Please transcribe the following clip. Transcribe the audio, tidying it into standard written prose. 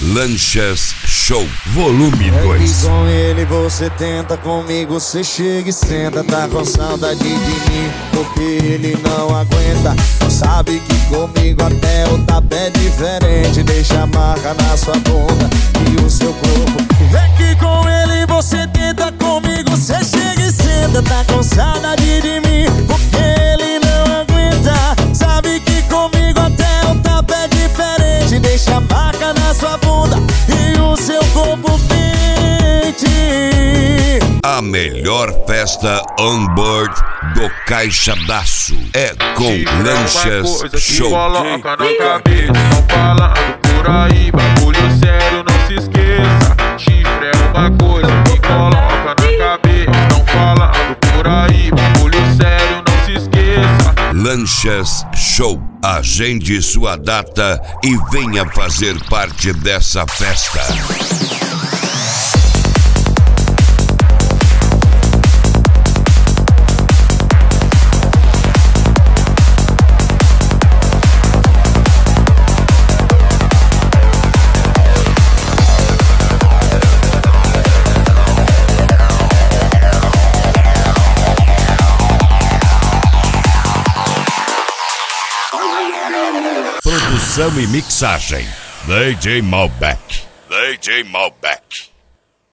Lanchas Show, volume 2. Com ele você tenta, comigo você chega e senta. Tá com saudade de mim, porque ele não aguenta. Sabe que comigo até o tapa é diferente. Deixa a marca na sua bunda e o seu corpo. É que com ele você tenta, comigo você chega e senta. Tá com saudade de mim, porque ele não aguenta. Sabe que comigo até o tapa é diferente. Deixa a marca na sua bunda e o seu corpo quente. A melhor festa on board do Caixadaço é com Lanchas Show. Coloca na cabeça, não falando por aí, bagulho sério, não se esqueça. Chifre é uma coisa que coloca na cabeça, não falando por aí, bagulho sério, não se esqueça. Lanchas Show, agende sua data e venha fazer parte dessa festa. Produção e mixagem, DJ Malbec.